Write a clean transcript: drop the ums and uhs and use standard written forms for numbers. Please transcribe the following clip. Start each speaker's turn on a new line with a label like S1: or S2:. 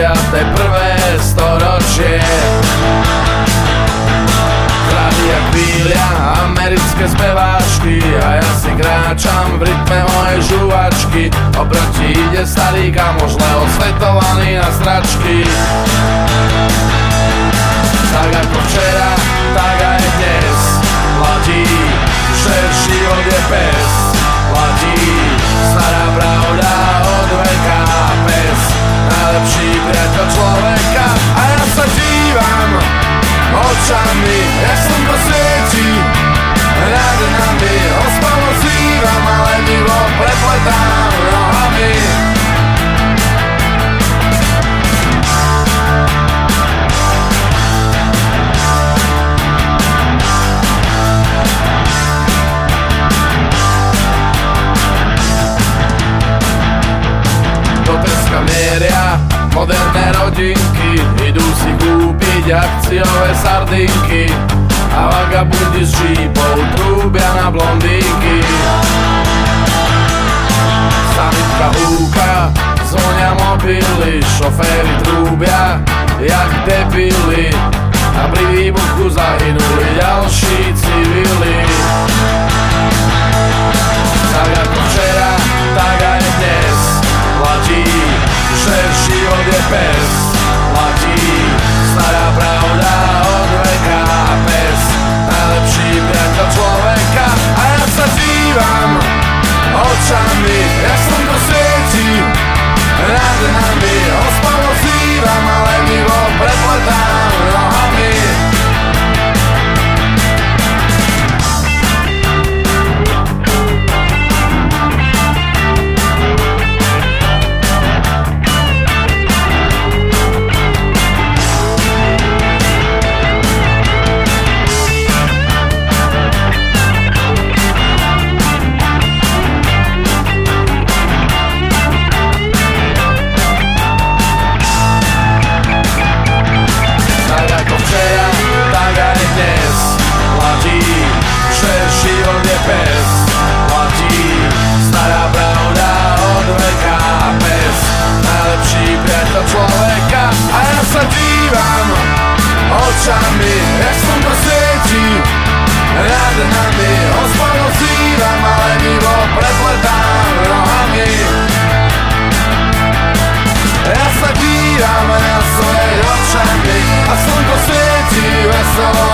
S1: storočie. Krády jak bília, americké speváčky, a ja si kráčam v rytme mojej žuvačky. Oproti ide starý kamoš, osvetovaný na stračky. Tak ako včera, tak aj dnes platí, že život je pes. Platí stará pravda od veka, pes najlepší priateľ človeka. A ja sa dívam očami, jak slnko svieti nad nami. Ospalo zývam, ale divo prepletám nohami. Mieria moderné rodinky, idú si kúpiť akciové sardinky, a vagabundi s džípou trúbia na blondínky. Sanitka húka, zvonia mobily, šoféry trúbia jak debili, a pri výbuchu zahynuli ďalší civili. Tak ako včera, tak aj dnes platí, že život je pes. Platí stará pravda od veka, pes najlepší priateľ človeka. A ja sa dívam očami, jak slnko svieti nad nami. Ospalo zývam, ale divo prepletám nohami. Človeka. A ja sa dívam očami, jak slnko svieti nad nami. Ospalo zývam, ale divo prepletám nohami. Ja sa dívam na svoje očami, a slnko svieti veselo